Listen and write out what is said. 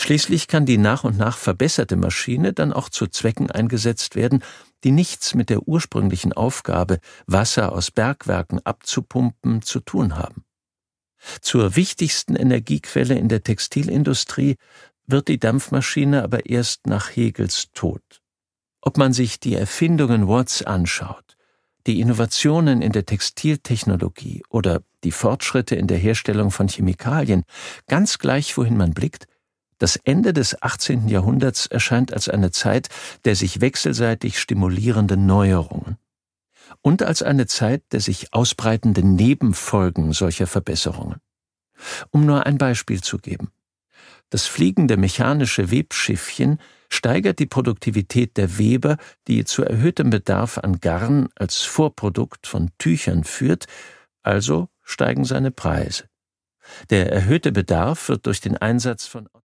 Schließlich kann die nach und nach verbesserte Maschine dann auch zu Zwecken eingesetzt werden, die nichts mit der ursprünglichen Aufgabe, Wasser aus Bergwerken abzupumpen, zu tun haben. Zur wichtigsten Energiequelle in der Textilindustrie wird die Dampfmaschine aber erst nach Hegels Tod. Ob man sich die Erfindungen Watts anschaut, die Innovationen in der Textiltechnologie oder die Fortschritte in der Herstellung von Chemikalien, ganz gleich wohin man blickt, das Ende des 18. Jahrhunderts erscheint als eine Zeit der sich wechselseitig stimulierenden Neuerungen und als eine Zeit der sich ausbreitenden Nebenfolgen solcher Verbesserungen. Um nur ein Beispiel zu geben: Das fliegende mechanische Webschiffchen steigert die Produktivität der Weber, die zu erhöhtem Bedarf an Garn als Vorprodukt von Tüchern führt, also steigen seine Preise. Der erhöhte Bedarf wird durch den Einsatz von